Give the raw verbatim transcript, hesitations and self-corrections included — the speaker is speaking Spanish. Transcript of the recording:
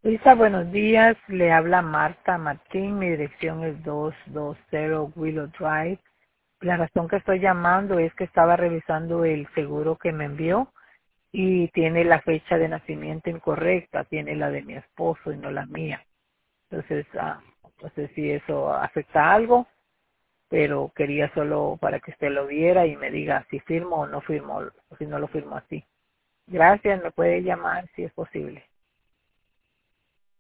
Luisa, buenos días. Le habla Marta Martín. Mi dirección es doscientos veinte Willow Drive. La razón que estoy llamando es que estaba revisando el seguro que me envió y tiene la fecha de nacimiento incorrecta. Tiene la de mi esposo y no la mía. Entonces, ah, no sé si eso afecta algo, pero quería solo para que usted lo viera y me diga si firmo o no firmo, o si no lo firmo así. Gracias, me puede llamar si es posible.